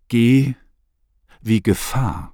G wie Gefahr.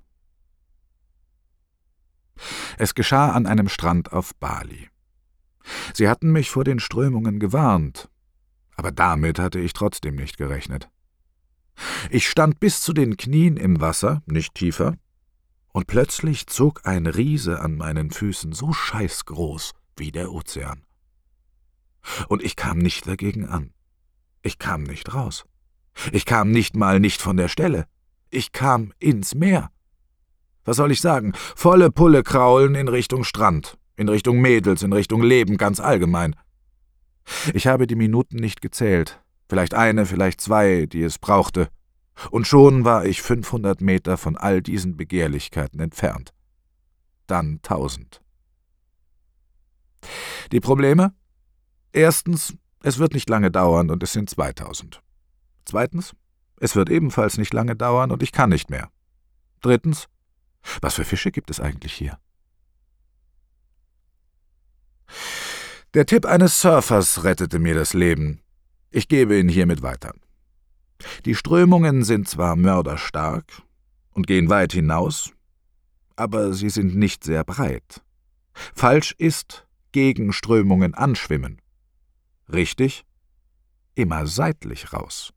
Es geschah an einem Strand auf Bali. Sie hatten mich vor den Strömungen gewarnt, aber damit hatte ich trotzdem nicht gerechnet. Ich stand bis zu den Knien im Wasser, nicht tiefer, und plötzlich zog ein Riese an meinen Füßen so scheißgroß wie der Ozean. Und ich kam nicht dagegen an. Ich kam nicht raus. Ich kam nicht mal nicht von der Stelle. Ich kam ins Meer. Was soll ich sagen? Volle Pulle kraulen in Richtung Strand, in Richtung Mädels, in Richtung Leben ganz allgemein. Ich habe die Minuten nicht gezählt. Vielleicht eine, vielleicht zwei, die es brauchte. Und schon war ich 500 Meter von all diesen Begehrlichkeiten entfernt. Dann 1000. Die Probleme? Erstens, es wird nicht lange dauern und es sind 2000. Zweitens, es wird ebenfalls nicht lange dauern und ich kann nicht mehr. Drittens, was für Fische gibt es eigentlich hier? Der Tipp eines Surfers rettete mir das Leben. Ich gebe ihn hiermit weiter. Die Strömungen sind zwar mörderstark und gehen weit hinaus, aber sie sind nicht sehr breit. Falsch ist, gegen Strömungen anschwimmen. Richtig, immer seitlich raus.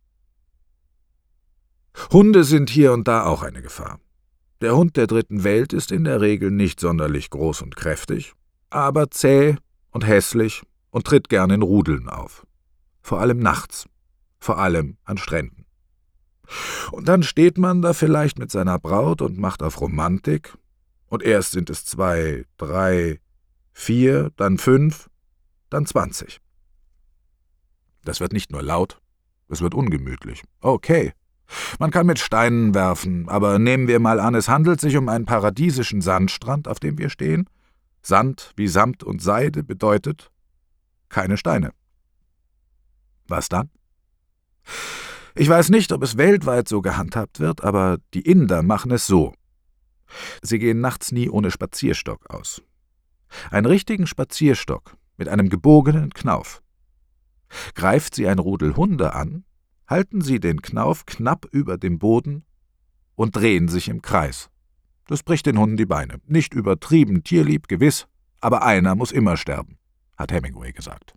Hunde sind hier und da auch eine Gefahr. Der Hund der dritten Welt ist in der Regel nicht sonderlich groß und kräftig, aber zäh und hässlich und tritt gern in Rudeln auf. Vor allem nachts, vor allem an Stränden. Und dann steht man da vielleicht mit seiner Braut und macht auf Romantik, und erst sind es 2, 3, 4, dann 5, dann 20. Das wird nicht nur laut, es wird ungemütlich. Okay, man kann mit Steinen werfen, aber nehmen wir mal an, es handelt sich um einen paradiesischen Sandstrand, auf dem wir stehen. Sand wie Samt und Seide bedeutet keine Steine. Was dann? Ich weiß nicht, ob es weltweit so gehandhabt wird, aber die Inder machen es so. Sie gehen nachts nie ohne Spazierstock aus. Einen richtigen Spazierstock mit einem gebogenen Knauf. Greift sie ein Rudel Hunde an, halten sie den Knauf knapp über dem Boden und drehen sich im Kreis. Das bricht den Hunden die Beine. Nicht übertrieben tierlieb, gewiss, aber einer muss immer sterben, hat Hemingway gesagt.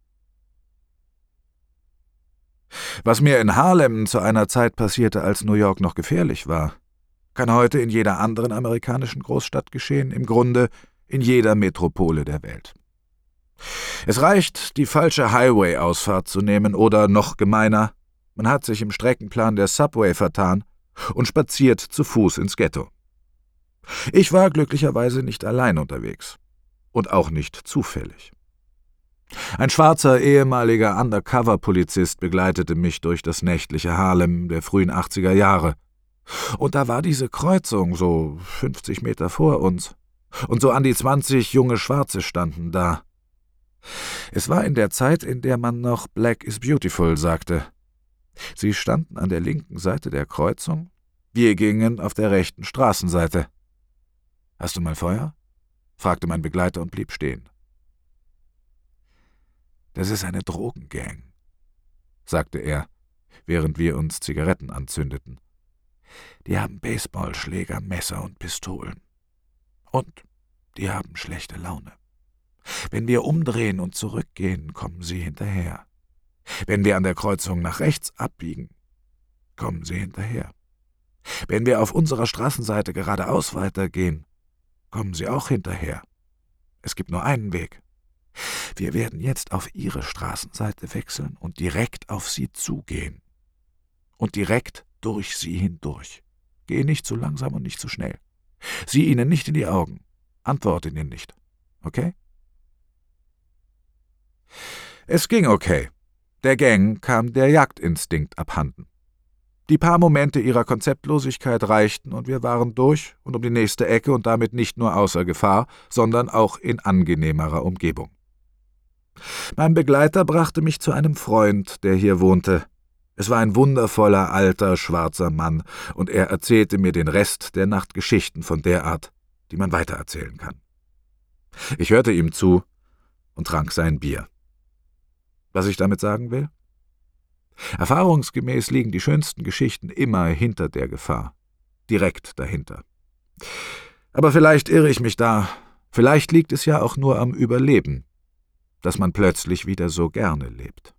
Was mir in Harlem zu einer Zeit passierte, als New York noch gefährlich war, kann heute in jeder anderen amerikanischen Großstadt geschehen, im Grunde in jeder Metropole der Welt. Es reicht, die falsche Highway-Ausfahrt zu nehmen oder, noch gemeiner, man hat sich im Streckenplan der Subway vertan und spaziert zu Fuß ins Ghetto. Ich war glücklicherweise nicht allein unterwegs und auch nicht zufällig. Ein schwarzer ehemaliger Undercover-Polizist begleitete mich durch das nächtliche Harlem der frühen 80er Jahre. Und da war diese Kreuzung, so 50 Meter vor uns, und so an die 20 junge Schwarze standen da. Es war in der Zeit, in der man noch Black is Beautiful sagte. Sie standen an der linken Seite der Kreuzung, wir gingen auf der rechten Straßenseite. »Hast du mal Feuer?« fragte mein Begleiter und blieb stehen. »Das ist eine Drogengang«, sagte er, während wir uns Zigaretten anzündeten. »Die haben Baseballschläger, Messer und Pistolen. Und die haben schlechte Laune. Wenn wir umdrehen und zurückgehen, kommen sie hinterher. Wenn wir an der Kreuzung nach rechts abbiegen, kommen sie hinterher. Wenn wir auf unserer Straßenseite geradeaus weitergehen, kommen sie auch hinterher. Es gibt nur einen Weg. Wir werden jetzt auf ihre Straßenseite wechseln und direkt auf sie zugehen. Und direkt durch sie hindurch. Geh nicht zu langsam und nicht zu schnell. Sieh ihnen nicht in die Augen. Antworte ihnen nicht. Okay?« Es ging okay. Der Gang kam der Jagdinstinkt abhanden. Die paar Momente ihrer Konzeptlosigkeit reichten und wir waren durch und um die nächste Ecke und damit nicht nur außer Gefahr, sondern auch in angenehmerer Umgebung. Mein Begleiter brachte mich zu einem Freund, der hier wohnte. Es war ein wundervoller, alter, schwarzer Mann, und er erzählte mir den Rest der Nacht Geschichten von der Art, die man weitererzählen kann. Ich hörte ihm zu und trank sein Bier. Was ich damit sagen will? Erfahrungsgemäß liegen die schönsten Geschichten immer hinter der Gefahr, direkt dahinter. Aber vielleicht irre ich mich da, vielleicht liegt es ja auch nur am Überleben, dass man plötzlich wieder so gerne lebt.